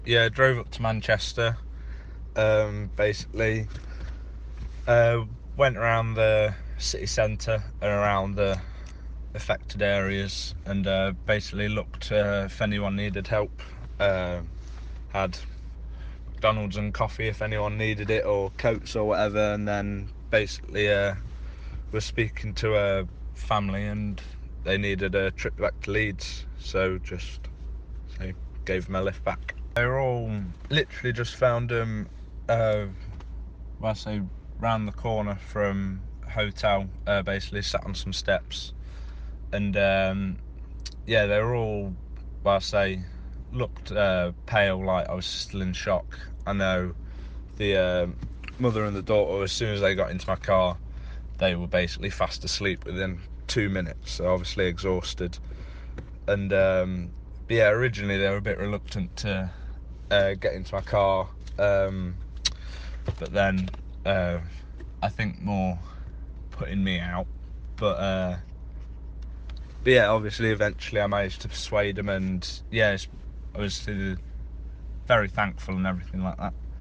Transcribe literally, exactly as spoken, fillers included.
Yeah, drove up to Manchester. Um, basically, uh, went around the city centre and around the affected areas, and uh, basically looked uh, if anyone needed help. Uh, had McDonald's and coffee if anyone needed it, or coats or whatever, and then basically uh, was speaking to a family and they needed a trip back to Leeds, so just so gave them a lift back. They were all literally just found them, uh, well, I say round the corner from a hotel, uh, basically sat on some steps, and um, yeah, they were all, well, I say, looked uh, pale, like I was still in shock. I know the uh, mother and the daughter, as soon as they got into my car, they were basically fast asleep within two minutes, so obviously exhausted. And um, but yeah, originally they were a bit reluctant to uh, get into my car, um, but then uh, I think more putting me out. But, uh, but yeah, obviously eventually I managed to persuade them, and yeah, I was very thankful and everything like that.